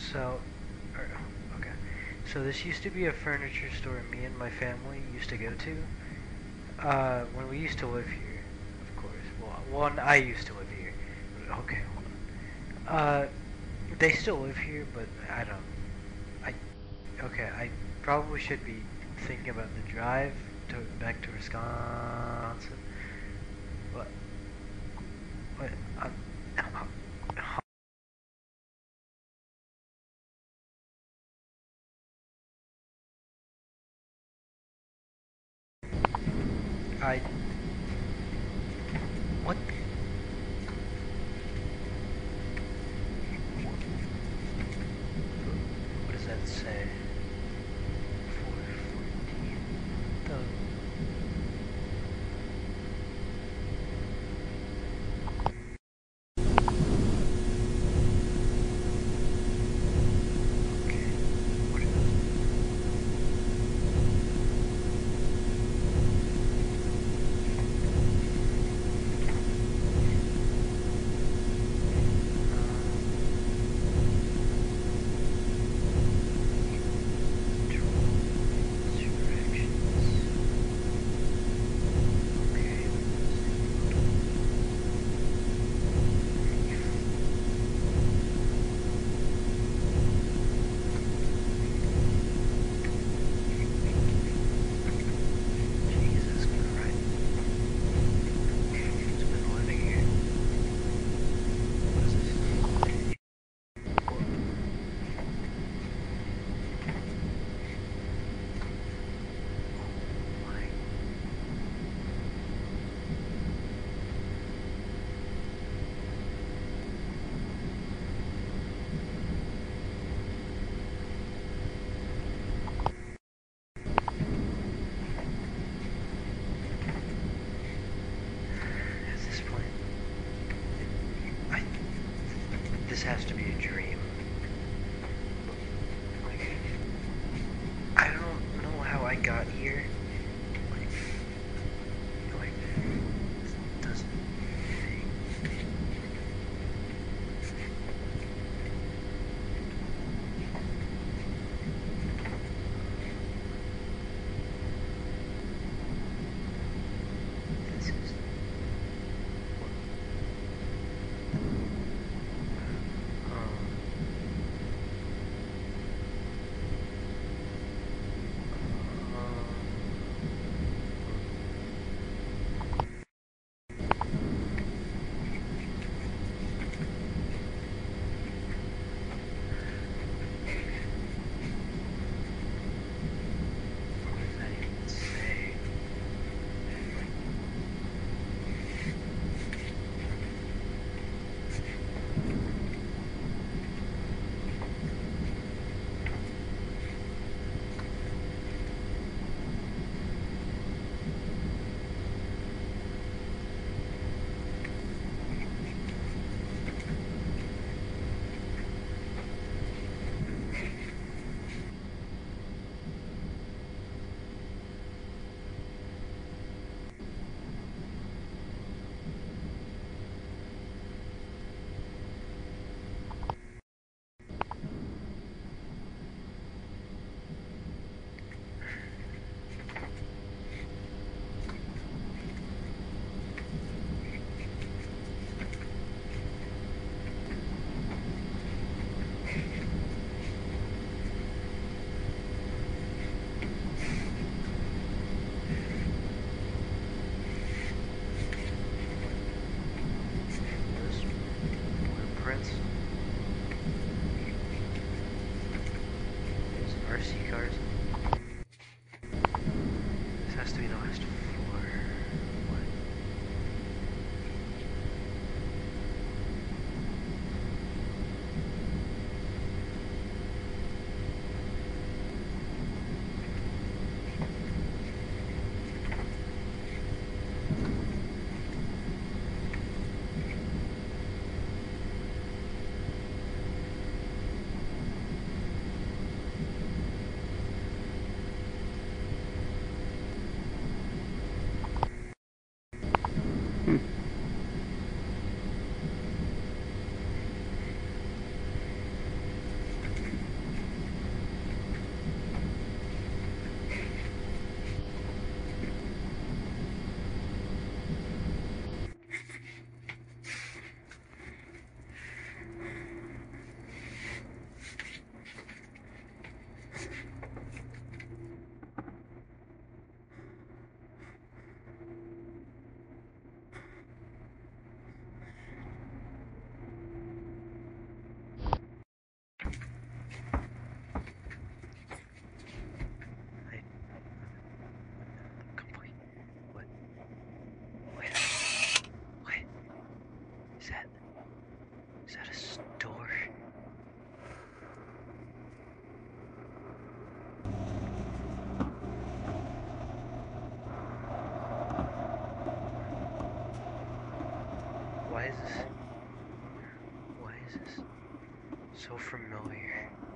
So, okay. So this used to be a furniture store me and my family used to go to. When we used to live here, of course. Well, one I used to live here. Okay, hold on. They still live here, but I don't. I okay. I probably should be thinking about the drive to back to Wisconsin. But what? I what? What does that say? 414. The okay. What are those? Jesus Christ. It's been living here. What is this? Oh my. At this point, I, this has to be a dream. Like, I don't know how I got here. Like, this doesn't make. This is. What does that even say? This blueprints. There's RC cars. This has to be the last floor. What? Why is this so familiar?